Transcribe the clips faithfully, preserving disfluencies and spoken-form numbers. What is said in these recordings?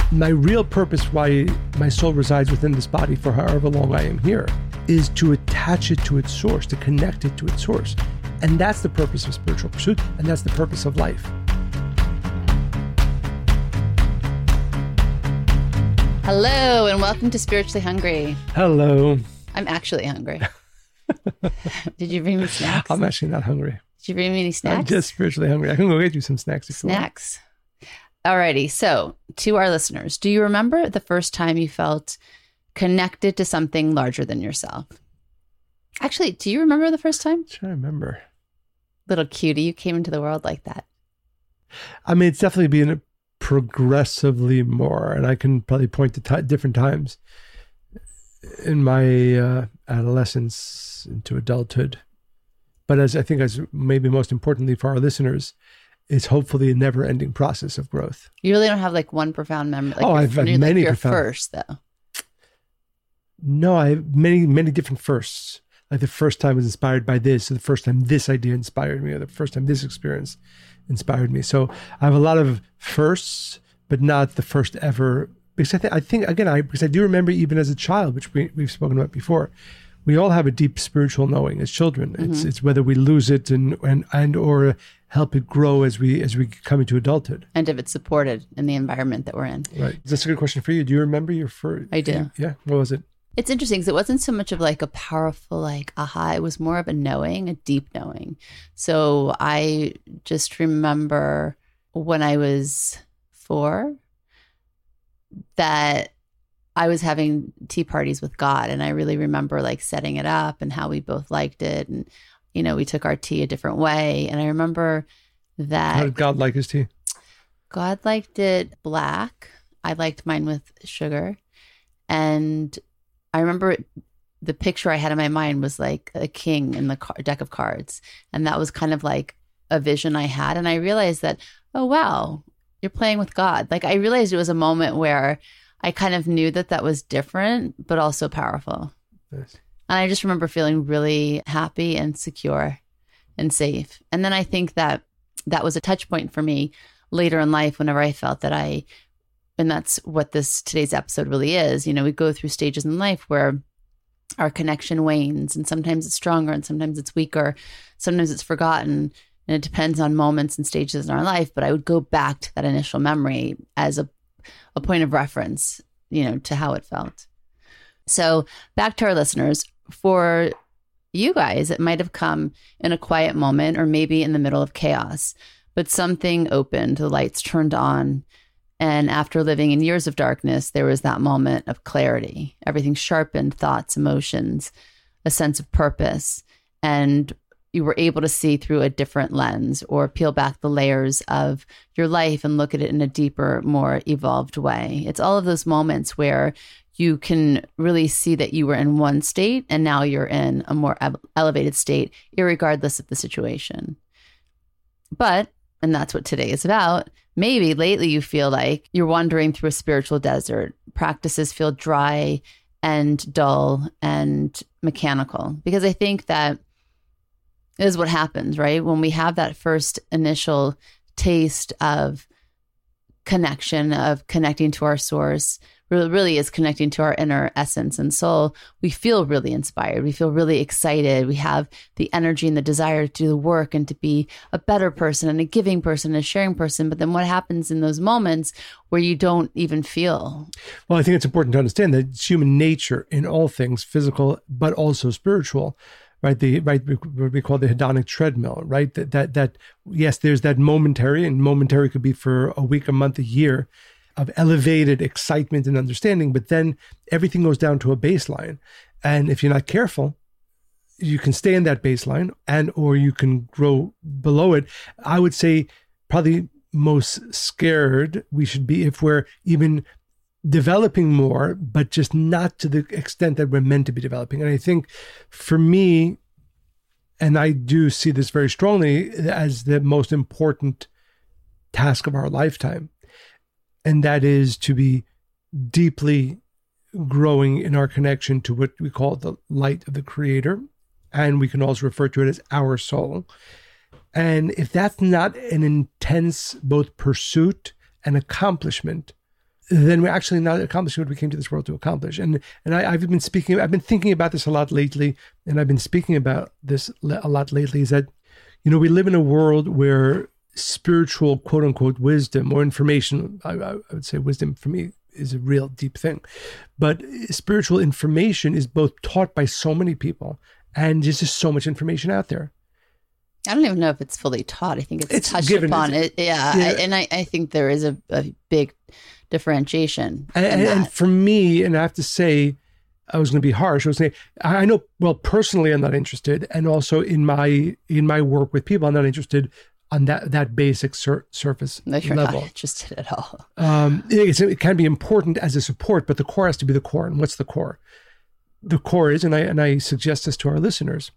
My real purpose why my soul resides within this body for however long I am here is to attach it to its source, to connect it to its source. And that's the purpose of spiritual pursuit, and that's the purpose of life. Hello, and welcome to Spiritually Hungry. Hello. I'm actually hungry. Did you bring me snacks? I'm actually not hungry. Did you bring me any snacks? I'm just spiritually hungry. I can go get you some snacks if Snacks. Alrighty. So, to our listeners, do you remember the first time you felt connected to something larger than yourself? Actually, do you remember the first time? I'm trying to remember. Little cutie, you came into the world like that. I mean, it's definitely been progressively more, and I can probably point to t- different times in my uh, adolescence into adulthood. But as I think, as maybe most importantly for our listeners, it's hopefully a never-ending process of growth. You really don't have like one profound memory. Like oh, your, I've had like many your profound. First, though. No, I have many, many different firsts. Like the first time I was inspired by this, or the first time this idea inspired me, or the first time this experience inspired me. So I have a lot of firsts, but not the first ever. Because I, th- I think, again, I because I do remember even as a child, which we, we've spoken about before, we all have a deep spiritual knowing as children. Mm-hmm. It's it's whether we lose it and and and or help it grow as we as we come into adulthood. And if it's supported in the environment that we're in. Right. That's a good question for you. Do you remember your first? I do. Yeah. What was it? It's interesting because it wasn't so much of like a powerful like aha. It was more of a knowing, a deep knowing. So I just remember when I was four that I was having tea parties with God, and I really remember like setting it up and how we both liked it, and you know we took our tea a different way. And I remember that How did God like his tea? God liked it black. I liked mine with sugar, and I remember the picture I had in my mind was like a king in the car- deck of cards, and that was kind of like a vision I had. And I realized that, oh wow, you're playing with God. Like I realized it was a moment where I kind of knew that that was different, but also powerful. Yes. And I just remember feeling really happy and secure and safe. And then I think that that was a touch point for me later in life whenever I felt that I, and that's what this today's episode really is. You know, we go through stages in life where our connection wanes, and sometimes it's stronger and sometimes it's weaker. Sometimes it's forgotten, and it depends on moments and stages in our life. But I would go back to that initial memory as a a point of reference, you know, to how it felt. So back to our listeners, for you guys, it might have come in a quiet moment or maybe in the middle of chaos, but something opened, the lights turned on. And after living in years of darkness, there was that moment of clarity. Everything sharpened, thoughts, emotions, a sense of purpose. And you were able to see through a different lens or peel back the layers of your life and look at it in a deeper, more evolved way. It's all of those moments where you can really see that you were in one state and now you're in a more elevated state, irregardless of the situation. But, and that's what today is about, maybe lately you feel like you're wandering through a spiritual desert. Practices feel dry and dull and mechanical. Because I think that is what happens, right? When we have that first initial taste of connection, of connecting to our source, really, really is connecting to our inner essence and soul, we feel really inspired. We feel really excited. We have the energy and the desire to do the work and to be a better person and a giving person and a sharing person. But then what happens in those moments where you don't even feel? Well, I think it's important to understand that it's human nature in all things, physical, but also spiritual, right? The right what we call the hedonic treadmill, right? That that that yes, there's that momentary, and momentary could be for a week, a month, a year of elevated excitement and understanding, but then everything goes down to a baseline. And if you're not careful, you can stay in that baseline and or you can grow below it. I would say probably most scared we should be if we're even developing more, but just not to the extent that we're meant to be developing. And I think for me, and I do see this very strongly as the most important task of our lifetime, and that is to be deeply growing in our connection to what we call the light of the Creator. And we can also refer to it as our soul. And if that's not an intense both pursuit and accomplishment, then we're actually not accomplishing what we came to this world to accomplish. And and I, I've been speaking, I've been thinking about this a lot lately, and I've been speaking about this a lot lately, is that, you know, we live in a world where spiritual, quote unquote, wisdom or information, I, I would say wisdom for me is a real deep thing, but spiritual information is both taught by so many people, and there's just so much information out there. I don't even know if it's fully taught. I think it's, it's touched given, upon. it, it, yeah, yeah. I, and I, I think there is a, a big differentiation. And, and, and for me, and I have to say, I was going to be harsh. I was saying, I know, well, personally, I'm not interested, and also in my in my work with people, I'm not interested on that that basic sur- surface no, you're level. Not interested at all. Um, it, it can be important as a support, but the core has to be the core. And what's the core? The core is, and I and I suggest this to our listeners,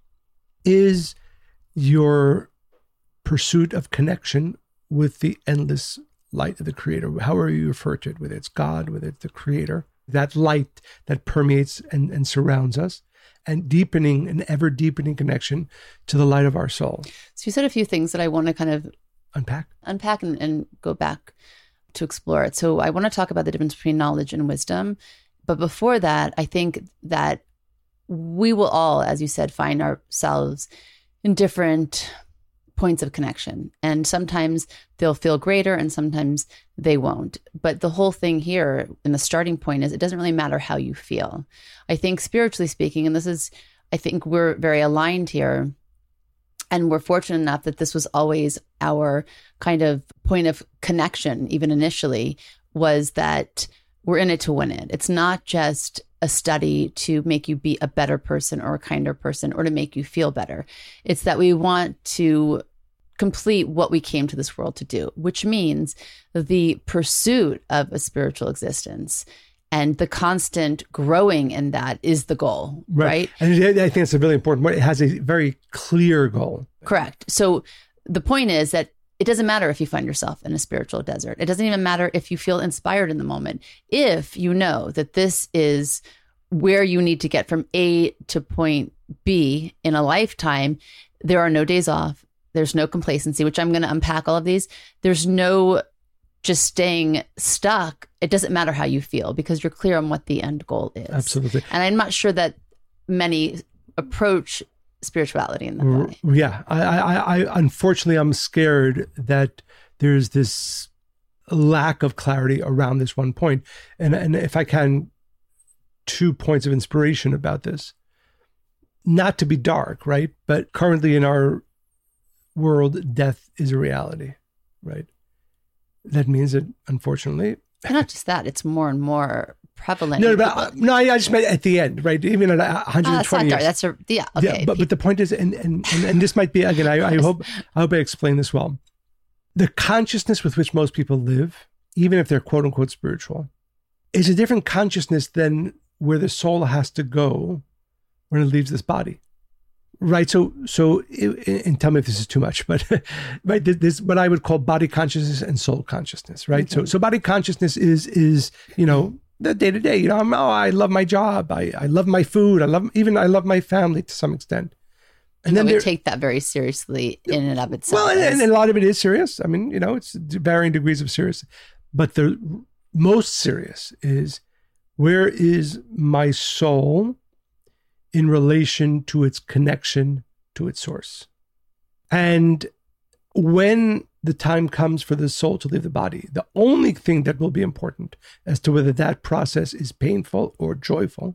is your pursuit of connection with the endless light of the Creator, however you refer to it, whether it's God, whether it's the Creator, that light that permeates and, and surrounds us, and deepening an ever deepening connection to the light of our soul. So you said a few things that I want to kind of unpack, unpack and, and go back to explore it. So I want to talk about the difference between knowledge and wisdom. But before that, I think that we will all, as you said, find ourselves in different points of connection. And sometimes they'll feel greater and sometimes they won't. But the whole thing here in the starting point is it doesn't really matter how you feel. I think spiritually speaking, and this is, I think we're very aligned here, and we're fortunate enough that this was always our kind of point of connection, even initially, was that we're in it to win it. It's not just a study to make you be a better person or a kinder person or to make you feel better. It's that we want to complete what we came to this world to do, which means the pursuit of a spiritual existence and the constant growing in that is the goal, right? right? And I think it's a really important point. It has a very clear goal. Correct. So the point is that it doesn't matter if you find yourself in a spiritual desert. It doesn't even matter if you feel inspired in the moment. If you know that this is where you need to get from A to point B in a lifetime, there are no days off. There's no complacency, which I'm going to unpack all of these. There's no just staying stuck. It doesn't matter how you feel because you're clear on what the end goal is. Absolutely. And I'm not sure that many approach spirituality in that way. Yeah. I, I, I, unfortunately, I'm scared that there's this lack of clarity around this one point. And, and if I can, two points of inspiration about this. Not to be dark, right? But currently in our world, death is a reality, right? That means that, unfortunately... And not just that, it's more and more prevalent. No, but, uh, no, I just meant at the end, right? Even at one hundred twenty uh, that's years. That's a, yeah, okay. Yeah, but, but the point is, and, and, and, and this might be, again, I, I hope I hope I explain this well. The consciousness with which most people live, even if they're quote unquote spiritual, is a different consciousness than where the soul has to go when it leaves this body. Right. So, so, and tell me if this is too much, but right, this what I would call body consciousness and soul consciousness. Right. Okay. So, so body consciousness is, is, you know, the day to day, you know, I'm, oh, I love my job. I, I love my food. I love, even I love my family to some extent. And, and then we take that very seriously in and of itself. Well, and, and a lot of it is serious. I mean, you know, it's varying degrees of serious, but the most serious is, where is my soul in relation to its connection to its source? And when the time comes for the soul to leave the body, the only thing that will be important as to whether that process is painful or joyful,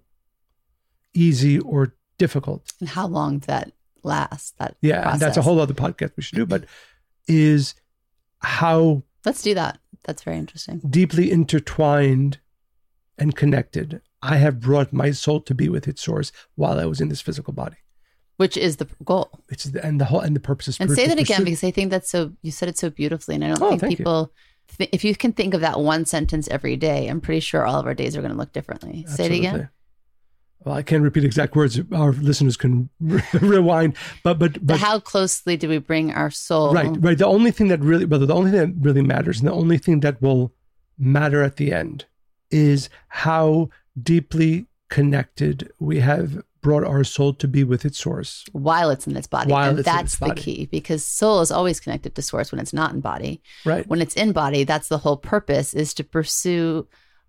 easy or difficult. And how long that lasts, that Yeah, process. And that's a whole other podcast we should do, but is how... Let's do that. That's very interesting. Deeply intertwined and connected I have brought my soul to be with its source while I was in this physical body, which is the goal. It's the, and the whole and the purpose is. And say that again, because I think that's so. You said it so beautifully, and I don't oh, think people. Th- if you can think of that one sentence every day, I'm pretty sure all of our days are going to look differently. Absolutely. Say it again. Well, I can't repeat exact words. Our listeners can rewind, but but but how closely do we bring our soul? Right, right. The only thing that really, well, the only thing that really matters, and the only thing that will matter at the end, is how deeply connected we have brought our soul to be with its source while it's in its body. While and it's that's in its the body. key, because soul is always connected to source when it's not in body. Right. When it's in body, that's the whole purpose, is to pursue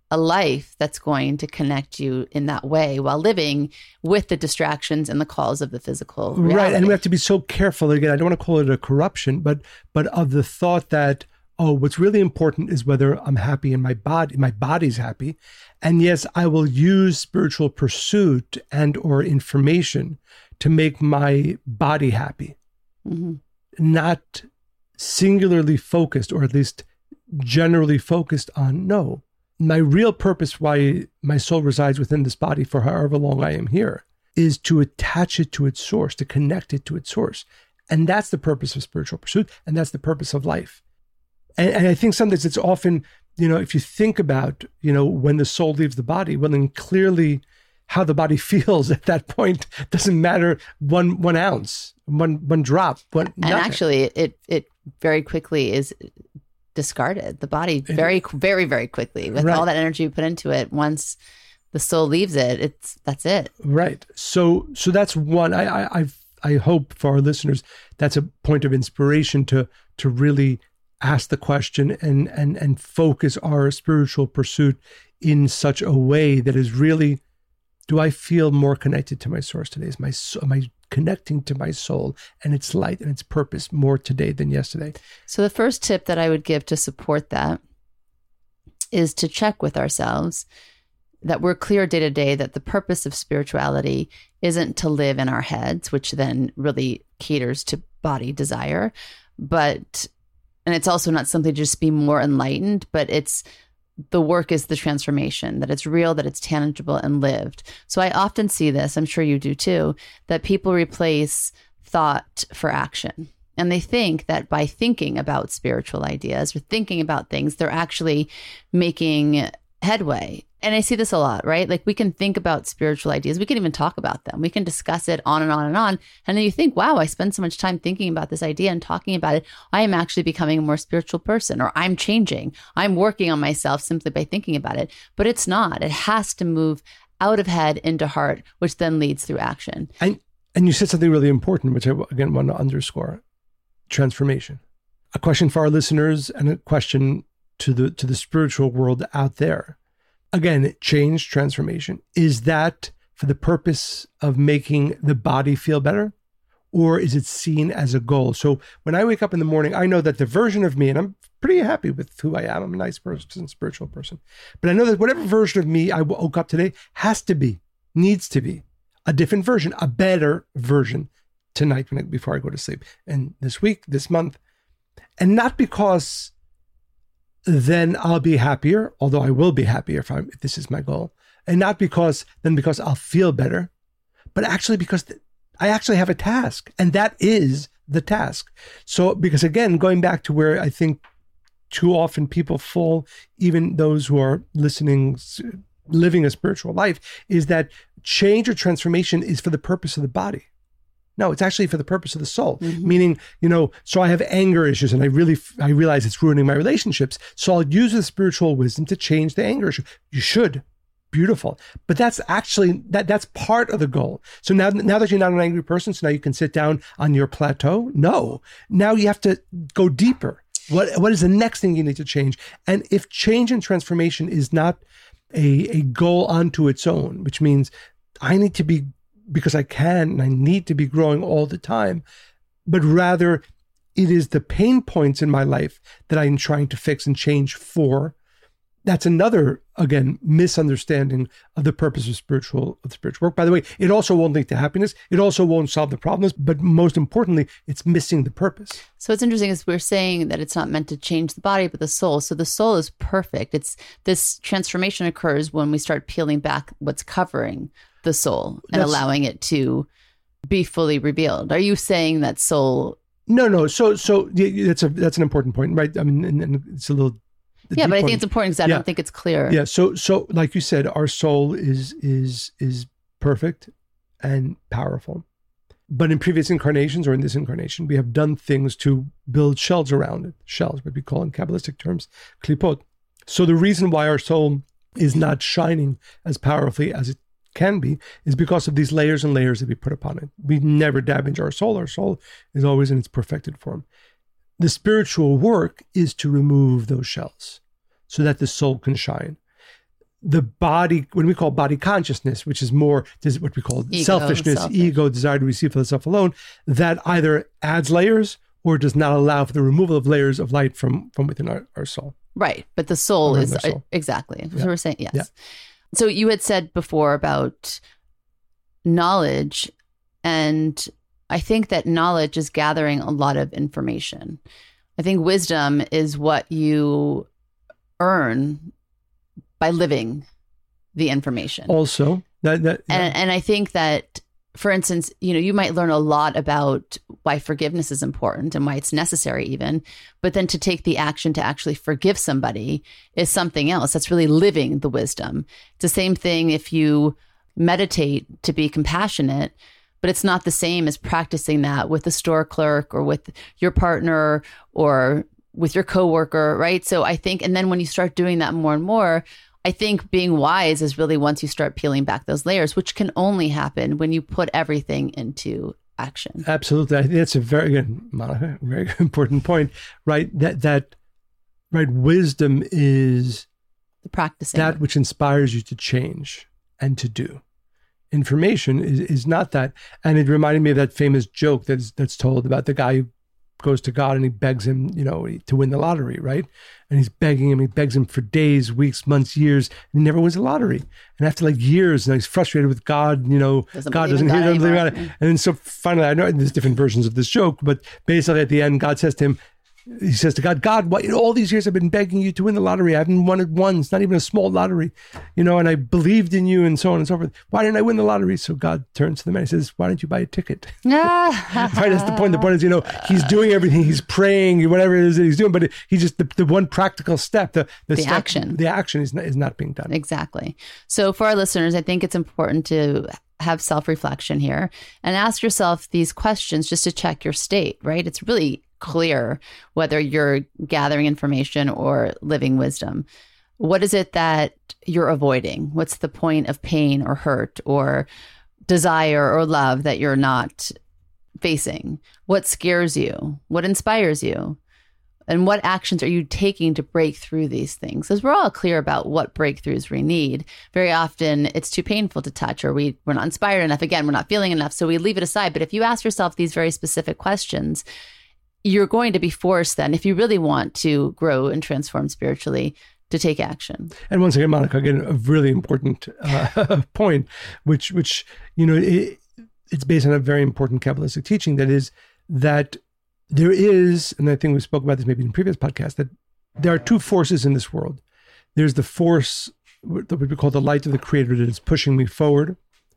a life that's going to connect you in that way while living with the distractions and the calls of the physical reality. Right. And we have to be so careful. Again, I don't want to call it a corruption, but but of the thought that, oh, what's really important is whether I'm happy in my body, my body's happy. And yes, I will use spiritual pursuit and or information to make my body happy. Mm-hmm. Not singularly focused, or at least generally focused on, no. My real purpose why my soul resides within this body for however long I am here is to attach it to its source, to connect it to its source. And that's the purpose of spiritual pursuit. And that's the purpose of life. And, and I think sometimes it's often, you know, if you think about, you know, when the soul leaves the body, well, then clearly how the body feels at that point doesn't matter one one ounce, one one drop. One, and actually, it it very quickly is discarded. The body very, very, very quickly with right. all that energy you put into it. Once the soul leaves it, it's that's it. Right. So, so that's one. I, I, I've, I hope for our listeners that's a point of inspiration to to really ask the question and and and focus our spiritual pursuit in such a way that is really: do I feel more connected to my source today? Is my am I connecting to my soul and its light and its purpose more today than yesterday? So the first tip that I would give to support that is to check with ourselves that we're clear day to day that the purpose of spirituality isn't to live in our heads, which then really caters to body desire, but, and it's also not something to just be more enlightened, but it's the work is the transformation, that it's real, that it's tangible and lived. So I often see this, I'm sure you do too, that people replace thought for action. And they think that by thinking about spiritual ideas or thinking about things, they're actually making headway. And I see this a lot, right? Like we can think about spiritual ideas. We can even talk about them. We can discuss it on and on and on. And then you think, wow, I spend so much time thinking about this idea and talking about it. I am actually becoming a more spiritual person, or I'm changing. I'm working on myself simply by thinking about it. But it's not. It has to move out of head into heart, which then leads through action. And, and you said something really important, which I, again, want to underscore. Transformation. A question for our listeners and a question to the to the spiritual world out there. Again, change, transformation. Is that for the purpose of making the body feel better? Or is it seen as a goal? So when I wake up in the morning, I know that the version of me, and I'm pretty happy with who I am. I'm a nice person, spiritual person. But I know that whatever version of me I woke up today has to be, needs to be a different version, a better version tonight when I, before I go to sleep. And this week, this month. And not because then I'll be happier, although I will be happier if, I'm, if this is my goal. And not because, then because I'll feel better, but actually because th- I actually have a task, and that is the task. So, because again, going back to where I think too often people fall, even those who are listening, living a spiritual life, is that change or transformation is for the purpose of the body. No, it's actually for the purpose of the soul. Mm-hmm. Meaning, you know, so I have anger issues and I really, I realize it's ruining my relationships. So I'll use the spiritual wisdom to change the anger issue. You should. Beautiful. But that's actually, that that's part of the goal. So now, now that you're not an angry person, so now you can sit down on your plateau? No. Now you have to go deeper. What What is the next thing you need to change? And if change and transformation is not a, a goal unto its own, which means I need to be, because I can and I need to be growing all the time, but rather it is the pain points in my life that I'm trying to fix and change for. That's another, again, misunderstanding of the purpose of spiritual of spiritual work. By the way, it also won't lead to happiness. It also won't solve the problems, but most importantly, it's missing the purpose. So what's interesting is we're saying that it's not meant to change the body, but the soul. So the soul is perfect. It's this transformation occurs when we start peeling back what's covering the soul and That's, allowing it to be fully revealed. Are you saying that soul? No, no. So, so yeah, that's a that's an important point, right? I mean, and, and it's a little. Yeah, but I think it's important because I yeah. don't think it's clear. Yeah. So, so like you said, our soul is is is perfect and powerful, but in previous incarnations or in this incarnation, we have done things to build shells around it. Shells, what we call in Kabbalistic terms, klipot. So the reason why our soul is not shining as powerfully as it can be is because of these layers and layers that we put upon it. We never damage our soul. Our soul is always in its perfected form. The spiritual work is to remove those shells so that the soul can shine. the body, what we call body consciousness, which is more this what we call ego, selfishness, selfish. ego, desire to receive for the self alone, that either adds layers or does not allow for the removal of layers of light from, from within our, our soul. Right. But the soul Or is the soul. uh, exactly. That's Yeah. what we're saying. Yes. Yeah. So you had said before about knowledge, and I think that knowledge is gathering a lot of information. I think wisdom is what you earn by living the information. Also, that, that yeah. And and I think that, for instance, you know, you might learn a lot about why forgiveness is important and why it's necessary even, but then to take the action to actually forgive somebody is something else. That's really living the wisdom. It's the same thing if you meditate to be compassionate, but it's not the same as practicing that with a store clerk or with your partner or with your coworker, right? So I think, and then when you start doing that more and more, I think being wise is really once you start peeling back those layers, which can only happen when you put everything into action. Absolutely. I think that's a very good, Monica, very important point, right? That, that, right, wisdom is The practicing. that which inspires you to change and to do. Information is, is not that. And it reminded me of that famous joke that's, that's told about the guy who goes to God and he begs him, you know, to win the lottery, right? And he's begging him, he begs him for days, weeks, months, years, and he never wins the lottery. And after like years, and he's frustrated with God, you know, Doesn't God believe in doesn't hear, God doesn't believe anymore. about it. And then so finally, I know there's different versions of this joke, but basically at the end, God says to him, he says to God, God, what, all these years I've been begging you to win the lottery. I haven't won it once, not even a small lottery, you know, and I believed in you and so on and so forth. Why didn't I win the lottery? So God turns to the man and says, why don't you buy a ticket? Ah. Right, that's the point. The point is, you know, he's doing everything, he's praying, whatever it is that he's doing, but he just, the, the one practical step, the, the, The step, action. the action is not, is not being done. Exactly. So for our listeners, I think it's important to have self-reflection here and ask yourself these questions just to check your state, right? It's really clear whether you're gathering information or living wisdom. What is it that you're avoiding? What's the point of pain or hurt or desire or love that you're not facing? What scares you? What inspires you? And what actions are you taking to break through these things? Because we're all clear about what breakthroughs we need. Very often it's too painful to touch, or we, we're not inspired enough. Again, we're not feeling enough. So we leave it aside. But if you ask yourself these very specific questions, you're going to be forced then, if you really want to grow and transform spiritually, to take action. And once again, Monica, again, a really important uh, point, which, which you know, it, it's based on a very important Kabbalistic teaching that is that there is, and I think we spoke about this maybe in previous podcasts, that there are two forces in this world. There's the force that we call the light of the Creator that is pushing me forward.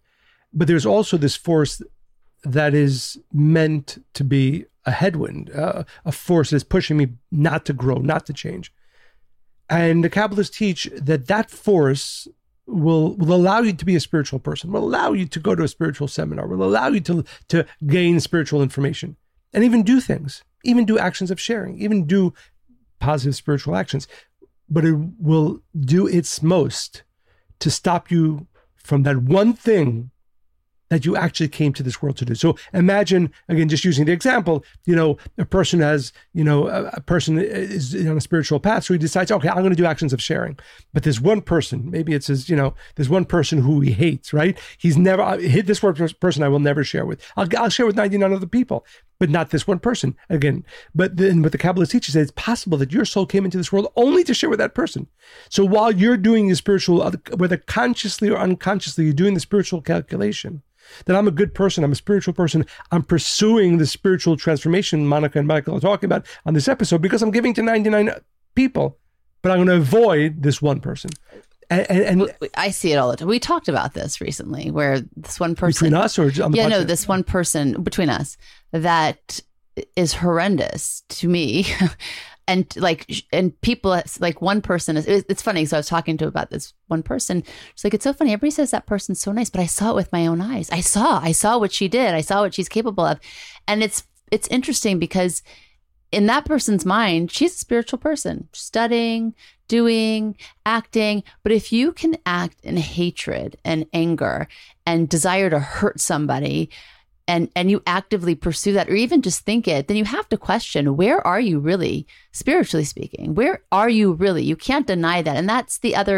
But there's also this force that is meant to be a headwind, uh, a force that is pushing me not to grow, not to change. And the Kabbalists teach that that force will will allow you to be a spiritual person, will allow you to go to a spiritual seminar, will allow you to, to gain spiritual information and even do things, even do actions of sharing, even do positive spiritual actions. But it will do its most to stop you from that one thing that you actually came to this world to do. So imagine, again, just using the example, you know, a person has, you know, a, a person is on a spiritual path. So he decides, okay, I'm going to do actions of sharing. But there's one person, maybe it's his, you know, there's one person who he hates, right? He's never, this one person I will never share with. I'll, I'll share with ninety-nine other people, but not this one person. Again, but then what the Kabbalist teaches is it's possible that your soul came into this world only to share with that person. So while you're doing the spiritual, whether consciously or unconsciously, you're doing the spiritual calculation, that I'm a good person, I'm a spiritual person, I'm pursuing the spiritual transformation Monica and Michael are talking about on this episode because I'm giving to ninety-nine people, but I'm going to avoid this one person. And, and, and I see it all the time. We talked about this recently where this one person... Between us or on the Yeah, podcast? no, this one person between us that is horrendous to me. And like, and people, like one person is, it's funny. So I was talking to about this one person. She's like, it's so funny. Everybody says that person's so nice, but I saw it with my own eyes. I saw, I saw what she did. I saw what she's capable of. And it's, it's interesting because in that person's mind, she's a spiritual person, studying, doing, acting. But if you can act in hatred and anger and desire to hurt somebody, and and you actively pursue that, or even just think it, then you have to question, where are you really, spiritually speaking? Where are you really? You can't deny that. And that's the other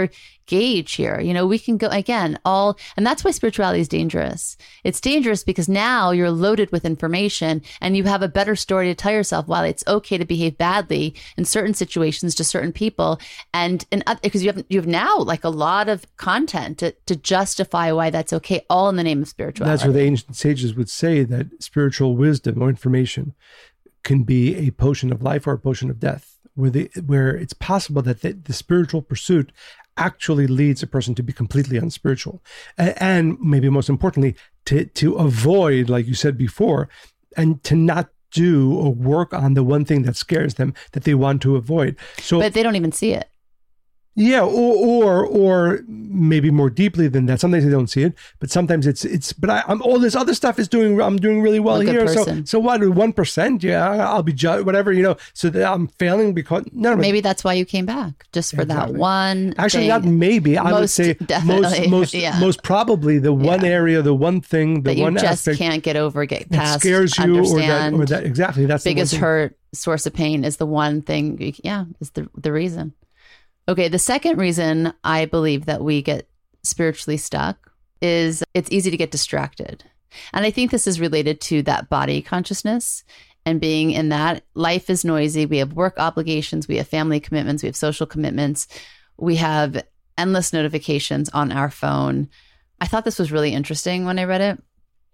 gauge here. You know, we can go again, all, and that's why spirituality is dangerous. It's dangerous because now you're loaded with information and you have a better story to tell yourself while it's okay to behave badly in certain situations to certain people. And, and because you have, you have now like a lot of content to, to justify why that's okay, all in the name of spirituality. That's where the ancient sages would say that spiritual wisdom or information can be a potion of life or a potion of death, where the where it's possible that the, the spiritual pursuit actually leads a person to be completely unspiritual, and, and maybe most importantly, to to avoid, like you said before, and to not do or work on the one thing that scares them that they want to avoid. So, but they don't even see it. Yeah, or or or maybe more deeply than that. Sometimes they don't see it, but sometimes it's it's. But I, I'm all this other stuff is doing. I'm doing really well Look here. So so what? One percent? Yeah, I'll be judged. Whatever, you know. So that I'm failing because no. Maybe that's why you came back, just for exactly. that one. Actually, thing. not maybe. I most would say definitely. most most yeah. most probably the one yeah. area, the one thing, the that you one just aspect can't get over, get past, scares you, understand. or that, or that exactly. That's biggest the one hurt, source of pain is the one thing. Yeah, is the the reason. Okay, the second reason I believe that we get spiritually stuck is it's easy to get distracted. And I think this is related to that body consciousness and being in that. Life is noisy. We have work obligations. We have family commitments. We have social commitments. We have endless notifications on our phone. I thought this was really interesting when I read it.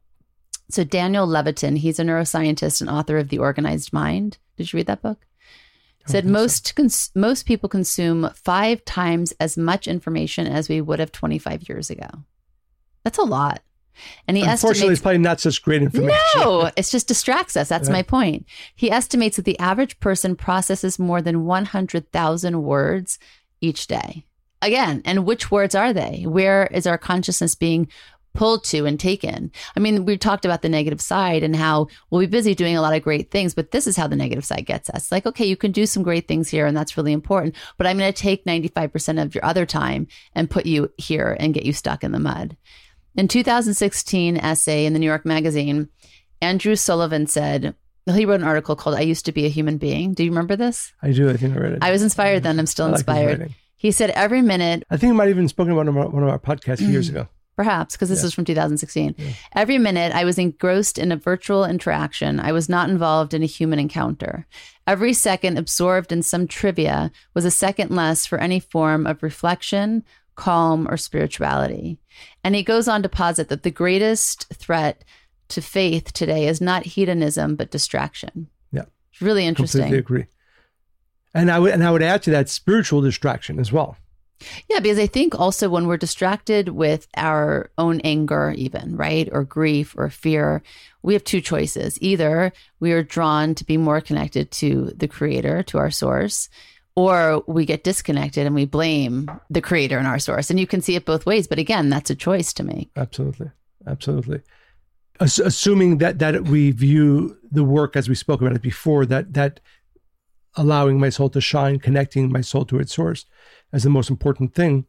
So Daniel Levitin, he's a neuroscientist and author of The Organized Mind. Did you read that book? Said most so. cons- most people consume five times as much information as we would have twenty-five years ago. That's a lot. And he Unfortunately, estimates, it's probably not such great information. No, it just distracts us. That's yeah. my point. He estimates that the average person processes more than one hundred thousand words each day. Again, and which words are they? Where is our consciousness being pulled to and taken? I mean, we talked about the negative side and how we'll be busy doing a lot of great things, but this is how the negative side gets us. Like, okay, you can do some great things here and that's really important, but I'm going to take ninety-five percent of your other time and put you here and get you stuck in the mud. In two thousand sixteen essay in the New York Magazine, Andrew Sullivan said, he wrote an article called I Used to Be a Human Being. Do you remember this? I do. I think I read it. I was inspired then. I'm still I inspired. Like he said every minute. I think he might have even spoken about one of our, one of our podcasts mm. years ago. Perhaps, because this yeah. is from two thousand sixteen. Yeah. Every minute I was engrossed in a virtual interaction. I was not involved in a human encounter. Every second absorbed in some trivia was a second less for any form of reflection, calm, or spirituality. And he goes on to posit that the greatest threat to faith today is not hedonism, but distraction. Yeah. It's really interesting. Completely agree. And I would, and I would add to that spiritual distraction as well. Yeah, because I think also when we're distracted with our own anger even, right, or grief or fear, we have two choices. Either we are drawn to be more connected to the creator, to our source, or we get disconnected and we blame the creator and our source. And you can see it both ways. But again, that's a choice to make. Absolutely. Absolutely. As- assuming that that we view the work, as we spoke about it before, that that allowing my soul to shine, connecting my soul to its source as the most important thing,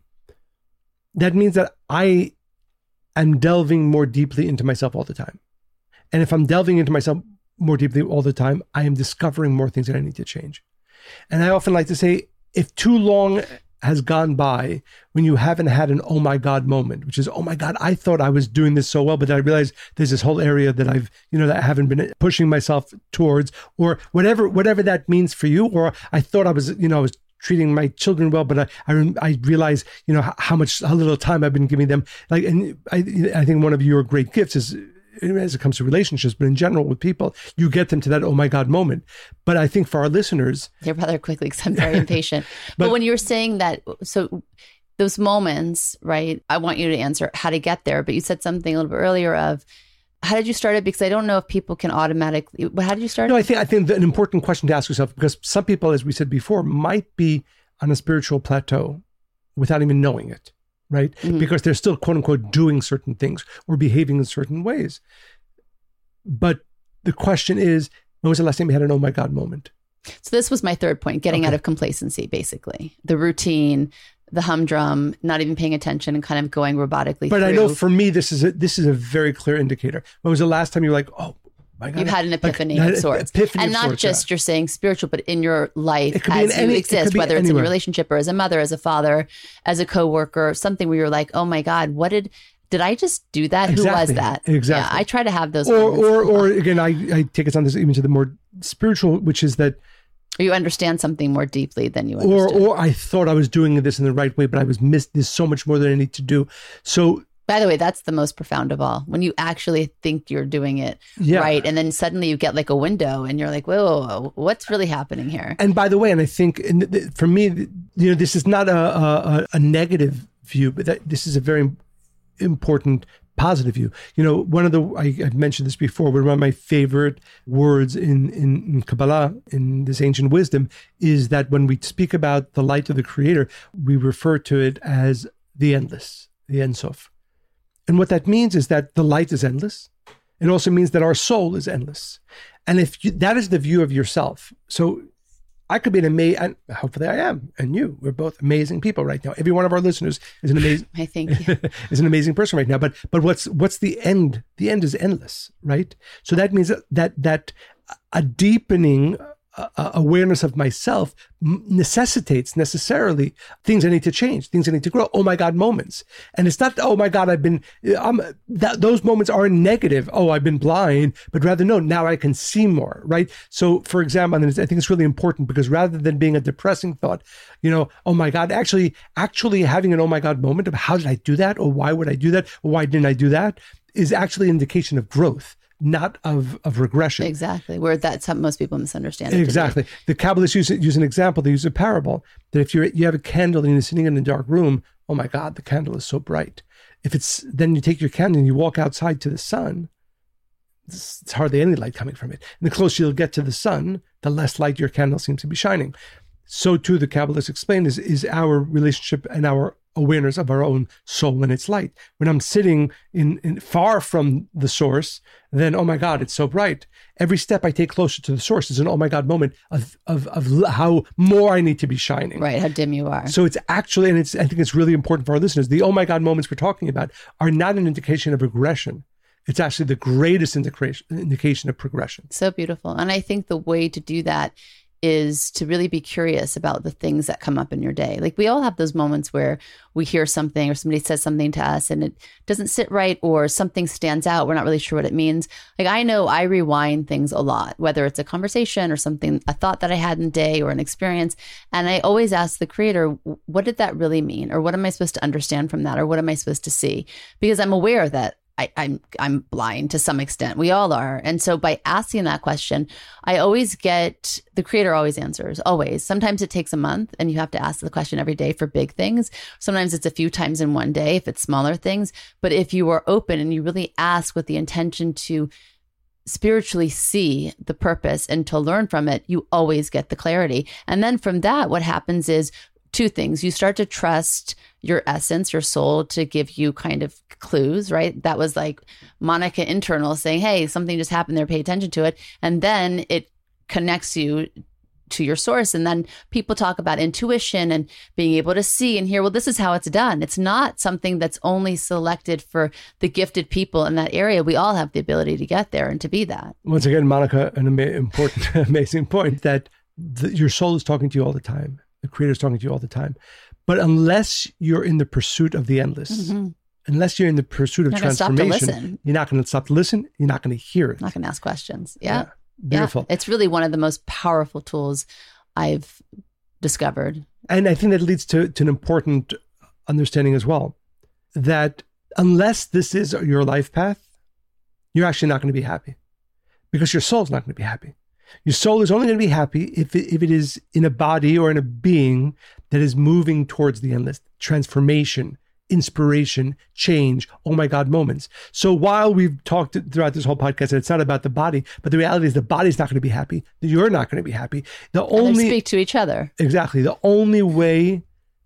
that means that I am delving more deeply into myself all the time. And if I'm delving into myself more deeply all the time, I am discovering more things that I need to change. And I often like to say, if too long has gone by when you haven't had an oh my God moment, which is, oh my God, I thought I was doing this so well, but I realized there's this whole area that I've, you know, that I haven't been pushing myself towards, or whatever, whatever that means for you. Or I thought I was, you know, I was treating my children well, but I, I, I realize, you know, how, how much, how little time I've been giving them. Like, and I, I think one of your great gifts is, as it comes to relationships, but in general with people, you get them to that, oh my God moment. But I think for our listeners, they're rather quickly because I'm very impatient. But, but when you're saying that, so those moments, right? I want you to answer how to get there, but you said something a little bit earlier of, how did you start it? Because I don't know if people can automatically, how did you start it? No, I think, I think an important question to ask yourself, because some people, as we said before, might be on a spiritual plateau without even knowing it, right? Mm-hmm. Because they're still, quote unquote, doing certain things or behaving in certain ways. But the question is, when was the last time you had an oh my God moment? So this was my third point, getting okay. out of complacency, basically. The routine, the humdrum, not even paying attention and kind of going robotically But through. I know for me, this is a, this is a very clear indicator. When was the last time you were like, oh, my God, you had an epiphany like, of sorts. Epiphany and of not sorts, just yeah. you're saying spiritual, but in your life It could as be in you any- it exist, could be whether it's in a anywhere. relationship or as a mother, as a father, as a coworker, something where you're like, oh my God, what did, did I just do that? Exactly. Who was that? Exactly. Yeah, I try to have those Or, moments. or, or again, I, I take us on this even to the more spiritual, which is that, Or you understand something more deeply than you or, understood. or I thought I was doing this in the right way, but I was missed. There's so much more that I need to do. So, By the way, that's the most profound of all. When you actually think you're doing it Yeah. right, and then suddenly you get like a window, and you're like, "Whoa, whoa, whoa, what's really happening here?" and by the way, and I think and th- th- for me, you know, this is not a, a, a negative view, but that this is a very important positive view. You know, one of the, I, I've mentioned this before, but one of my favorite words in, in, in Kabbalah, in this ancient wisdom, is that when we speak about the light of the Creator, we refer to it as the endless, the Ein Sof. And what that means is that the light is endless. It also means that our soul is endless. And if you, that is the view of yourself, so I could be an amazing, and hopefully I am, and you, we're both amazing people right now. Every one of our listeners is an amazing, I think you. is an amazing person right now. But but what's what's the end? The end is endless, right? So that means that that a deepening uh, awareness of myself necessitates necessarily things I need to change, things I need to grow. Oh my God, moments. And it's not, oh my God, I've been, I'm, that, those moments aren't negative. Oh, I've been blind, but rather, no, now I can see more, right? So for example, and I think it's really important because rather than being a depressing thought, you know, oh my God, actually, actually having an oh my God moment of how did I do that? Or why would I do that? Or why didn't I do that? Is actually an indication of growth, not of, of regression. Exactly. Where that's how most people misunderstand it. Exactly. The Kabbalists use, use an example. They use a parable that if you're, you have a candle and you're sitting in a dark room, oh my God, the candle is so bright. If it's, then you take your candle and you walk outside to the sun, it's, it's hardly any light coming from it. And the closer you'll get to the sun, the less light your candle seems to be shining. So too, the Kabbalists explain is, is our relationship and our awareness of our own soul and its light. When I'm sitting in, in far from the source, then, oh my God, it's so bright. Every step I take closer to the source is an oh my God moment of, of, of how more I need to be shining. Right, how dim you are. So it's actually, and it's, I think it's really important for our listeners, the oh my God moments we're talking about are not an indication of regression. It's actually the greatest indication, indication of progression. So beautiful. And I think the way to do that is to really be curious about the things that come up in your day. Like we all have those moments where we hear something or somebody says something to us and it doesn't sit right or something stands out. We're not really sure what it means. Like I know I rewind things a lot, whether it's a conversation or something, a thought that I had in the day or an experience. And I always ask the Creator, what did that really mean? Or what am I supposed to understand from that? Or what am I supposed to see? Because I'm aware that I, I'm I'm blind to some extent. We all are. And so by asking that question, I always get, the Creator always answers, always. Sometimes it takes a month and you have to ask the question every day for big things. Sometimes it's a few times in one day if it's smaller things. But if you are open and you really ask with the intention to spiritually see the purpose and to learn from it, you always get the clarity. And then from that, what happens is two things. You start to trust your essence, your soul, to give you kind of clues, right? That was like Monica internal saying, hey, something just happened there, pay attention to it. And then it connects you to your source. And then people talk about intuition and being able to see and hear, well, this is how it's done. It's not something that's only selected for the gifted people in that area. We all have the ability to get there and to be that. Once again, Monica, an ama- important, amazing point that the, your soul is talking to you all the time. The Creator is talking to you all the time. But unless you're in the pursuit of the endless, mm-hmm. unless you're in the pursuit of you're transformation, you're not going to stop to listen. You're not going to hear it. Not going to ask questions. Yeah. yeah. Beautiful. Yeah. It's really one of the most powerful tools I've discovered. And I think that leads to, to an important understanding as well, that unless this is your life path, you're actually not going to be happy because your soul's not going to be happy. Your soul is only going to be happy if it, if it is in a body or in a being that is moving towards the endless, transformation, inspiration, change, oh my God moments. So while we've talked throughout this whole podcast that it's not about the body, but the reality is the body's not going to be happy. You're not going to be happy. The and only they speak to each other. Exactly. The only way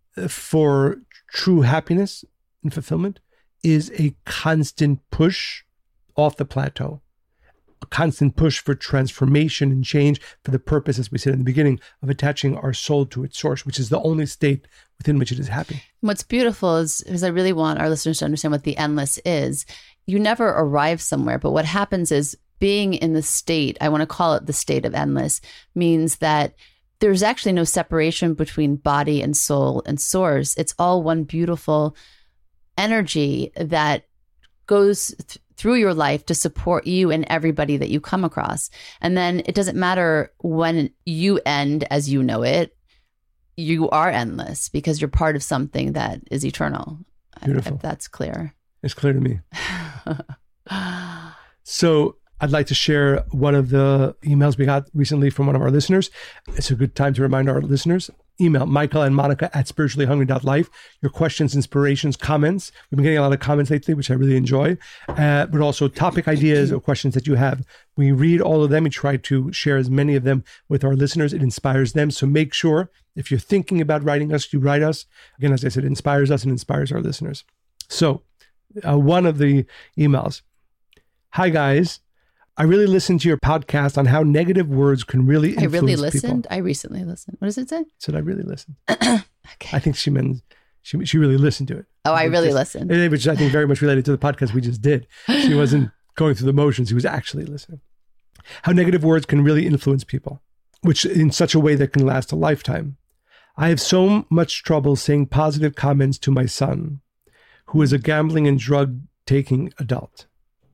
for true happiness and fulfillment is a constant push off the plateau. A constant push for transformation and change for the purpose, as we said in the beginning, of attaching our soul to its source, which is the only state within which it is happy. What's beautiful is, is I really want our listeners to understand what the endless is. You never arrive somewhere, but what happens is being in the state, I want to call it the state of endless, means that there's actually no separation between body and soul and source. It's all one beautiful energy that goes th- through your life to support you and everybody that you come across. And then it doesn't matter when you end as you know it, you are endless because you're part of something that is eternal. Beautiful. If that's clear. It's clear to me. So I'd like to share one of the emails we got recently from one of our listeners. It's a good time to remind our listeners. Email Michael and Monica at spiritually hungry dot life. Your questions, inspirations, comments. We've been getting a lot of comments lately, which I really enjoy, uh, but also topic ideas or questions that you have. We read all of them. We try to share as many of them with our listeners. It inspires them. So make sure if you're thinking about writing us, you write us. Again, as I said, it inspires us and inspires our listeners. So uh, one of the emails. Hi, guys. I really listened to your podcast on how negative words can really influence I really listened. people. I recently listened. What does it say? Said I really listened. Okay. I think she meant she she really listened to it. Oh, I really just, listened. Which I think very much related to the podcast we just did. She wasn't going through the motions. She was actually listening. How negative words can really influence people, which in such a way that can last a lifetime. I have so much trouble saying positive comments to my son, who is a gambling and drug-taking adult.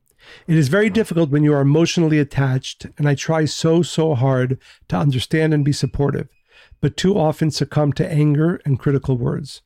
It is very difficult when you are emotionally attached, and I try so, so hard to understand and be supportive, but too often succumb to anger and critical words.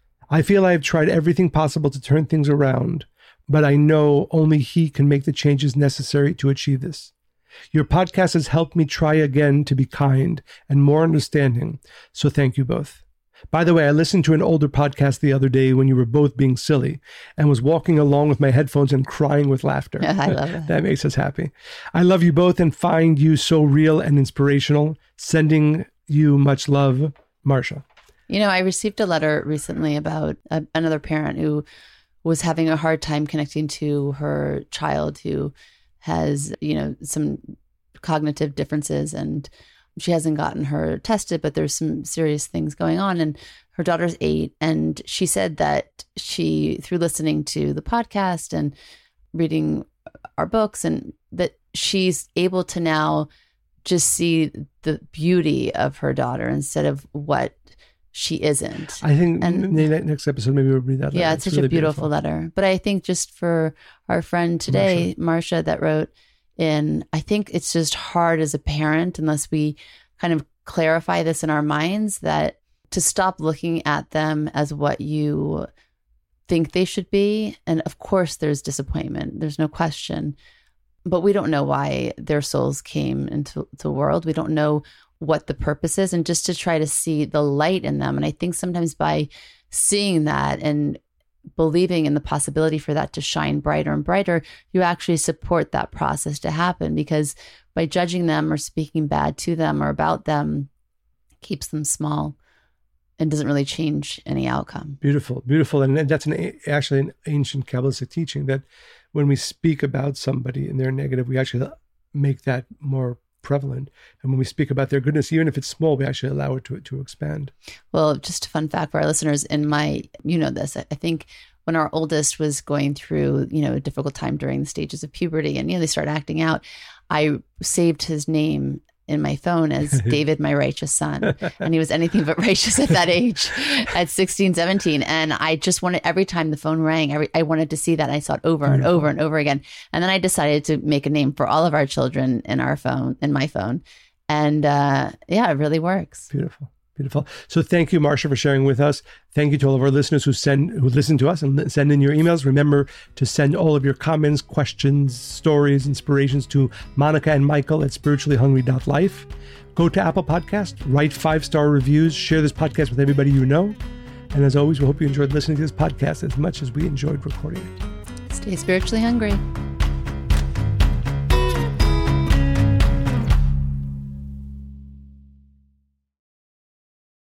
I feel I have tried everything possible to turn things around, but I know only he can make the changes necessary to achieve this. Your podcast has helped me try again to be kind and more understanding, so thank you both. By the way, I listened to an older podcast the other day when you were both being silly and was walking along with my headphones and crying with laughter. Yeah, I love it. That makes us happy. I love you both and find you so real and inspirational. Sending you much love, Marcia. You know, I received a letter recently about a, another parent who was having a hard time connecting to her child who has, you know, some cognitive differences, and she hasn't gotten her tested, but there's some serious things going on. And her daughter's eight. And she said that she, through listening to the podcast and reading our books, and that she's able to now just see the beauty of her daughter instead of what she isn't. I think and, in the next episode, maybe we'll read that letter. Yeah, it's, it's such really a beautiful, beautiful letter. But I think just for our friend today, Marcia, Marcia that wrote in, I think it's just hard as a parent, unless we kind of clarify this in our minds, that to stop looking at them as what you think they should be. And of course, there's disappointment. There's no question. But we don't know why their souls came into the world. We don't know what the purpose is. And just to try to see the light in them. And I think sometimes by seeing that and believing in the possibility for that to shine brighter and brighter, you actually support that process to happen, because by judging them or speaking bad to them or about them keeps them small and doesn't really change any outcome. Beautiful, beautiful. And that's an actually an ancient Kabbalistic teaching that when we speak about somebody and they're negative, we actually make that more prevalent. And when we speak about their goodness, even if it's small, we actually allow it to, to expand. Well, just a fun fact for our listeners, in my, you know this, I think when our oldest was going through, you know, a difficult time during the stages of puberty and, you know, they start acting out, I saved his name in my phone as David, my righteous son. And he was anything but righteous at that age, at sixteen, seventeen. And I just wanted, every time the phone rang, every, I wanted to see that. I saw it over and over and over again. And then I decided to make a name for all of our children in our phone, in my phone. And uh, yeah, it really works. Beautiful. Beautiful. So thank you, Marcia, for sharing with us. Thank you to all of our listeners who send, who listen to us and send in your emails. Remember to send all of your comments, questions, stories, inspirations to Monica and Michael at spiritually hungry dot life. Go to Apple Podcast, write five-star reviews, share this podcast with everybody you know. And as always, we hope you enjoyed listening to this podcast as much as we enjoyed recording it. Stay spiritually hungry.